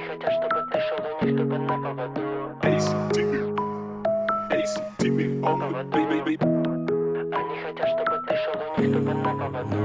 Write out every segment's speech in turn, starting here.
хотят, чтобы ты шел у них, чтобы на поводу. Они хотят, чтобы ты шел у них, чтобы на поводу.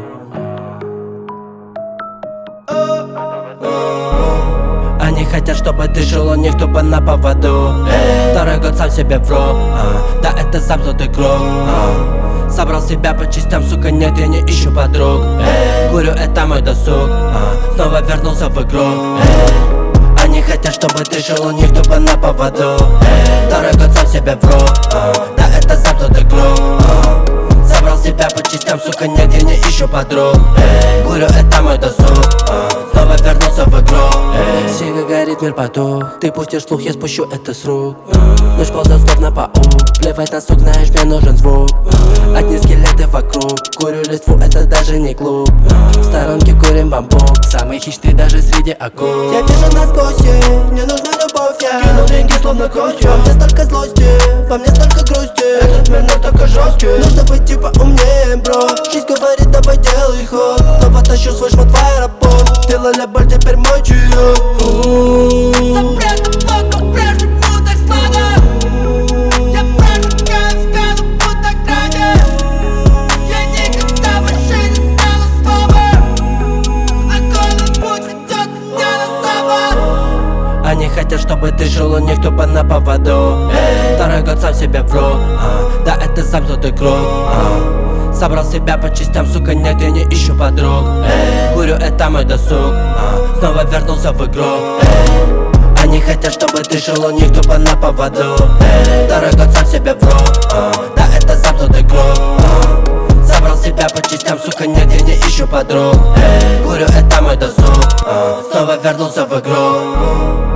Они хотят, чтобы ты шел у них тупо на поводу. Второй год сам себе вру, да это замкнутый круг. Собрал себя по частям, сука, нет, я не ищу подруг. Курю, это мой досуг, снова вернулся в игру. Они хотят, чтобы ты шел у них тупо на поводу. Второй год сам себе вру, да это замкнутый круг. Собрал себя по частям, сука, нет, я не ищу подруг. Курю, это мой досуг, снова вернулся в игру. Сига горит, мир потух. Ты пустишь слух, я спущу это с рук. Ночь ползет словно паук. Плевать на сук, знаешь, мне нужен звук. Одни скелеты вокруг. Курю листву, это даже не клуб. В сторонке курим бамбук. Самый хищный даже среди акул. Я вижу насквозь, мне нужна любовь, я кинул деньги словно кость. Во мне столько злости, во мне столько грусти. Этот мир настолько жесткий, нужно быть типа умнее, бро. Жизнь говорит, давай делай ход, но потащу свой шмат в аэропорт. Сделали боль, теперь мой чаек. Запретом вокруг прежнему так слабо. Я прожигаю взглядом, будто граня. Я никогда больше не стану слабым. Огонный путь ведет меня на запад. Они хотят, чтобы ты шел у них тупо на поводу. Второй год сам себе вру, да это замкнутый круг. Собрал себя по частям, сука, нет, я не ищу подруг. Курю, это мой досуг, снова вернулся в игру. Они хотят, чтобы ты шел у них тупо на поводу. Второй год сам себе вру, да это замкнутый круг. Собрал себя по частям, сука, нет, я не ищу подруг. Курю, это мой досуг, снова вернулся в игру.